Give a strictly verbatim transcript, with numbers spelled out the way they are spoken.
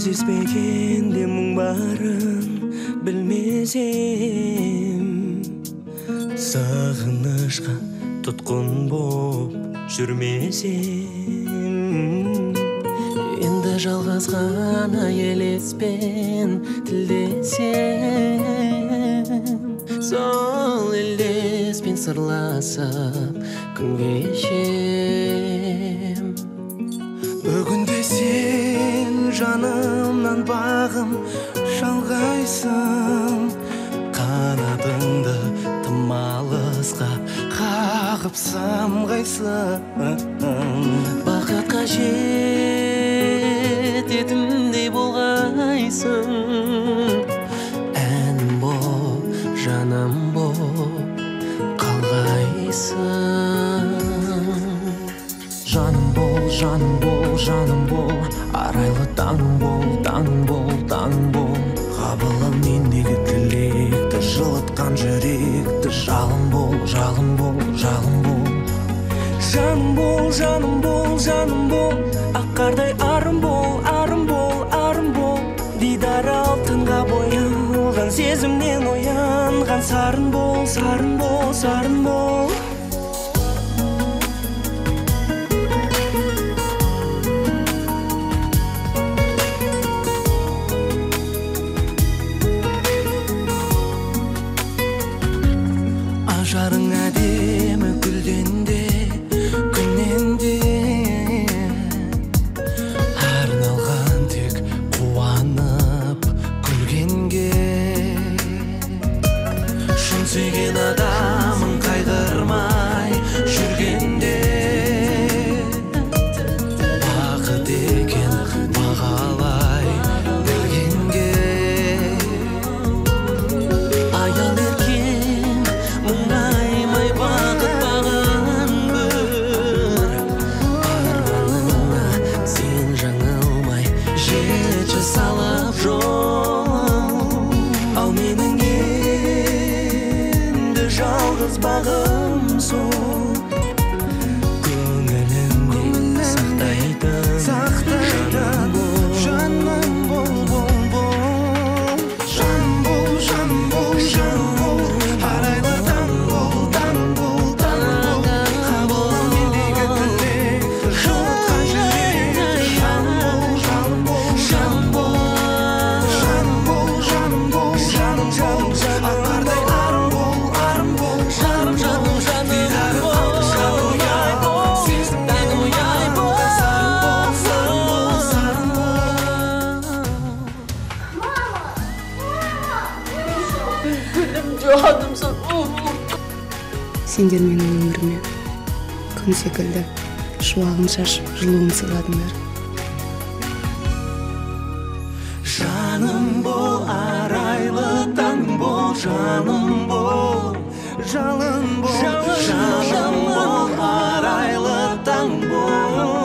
Кездеспегенде мұң барын білмесем, сағынышқа тұтқын боп жүрмесем, енді жалғыз ғана елеспен тілдесем, сол елеспен сырласып күн кешем. Бүгінде сен жанымнан бағым жалғайсың, қанатыңды тым алысқа қағып самғайсың. Бақытқа жететіндей болғайсың, әнім бол, жаным бол қалғайсың. Жаным бол, жаным бол, жаным бол, арайлы таңым бол, таңым бол, таңым бол. Қабыл ал мендегі тілекті, жылытқан жүректі, жалын бол, жалын бол, жалын бол. Жаным бол, жаным бол, жаным бол, аққардай арым бол, арым бол, арым бол. Дидар алтынға боялған сезімнен оянған сарын бол, сарын бол, сарын бол. Ажарың әдемі гүлден де, күннен де, арналған тек қуанып күлгенге. Шын сүйген адамың қайғырмай жүргенде, бақыт екен бағалай білгенге. Аял еркен мұңаймай бақыт бағын бір, арманыңа сен жаңылмай жетші салып жол. Ал менің енді жалғыз бағым сол, көңілімде сақтайтын жаным бол, бол, бол. Жаным бол, жаным бол, жаным бол, арайлы таң бол, таң бол, таң бол. Қабыл ал мендегі тілекті, жылытқан жүректі, жаным бол, жаным бол, жаным бол. Жаным бол, жаным бол, жаным бол, аққардай арым бол, арым бол, жаным, жаным, жаным бол. Ояй бол, сезімнен ояй бол, сарын бол, сарын бол, сарын бол. Жадымсың. Сендер менің өміріме күн секілді шуағын шашып жылуын сыйладыңдар. Жаным бол, арайлы таң бол, жаным бол, жалын бол, жаным бол, арайлы таң бол.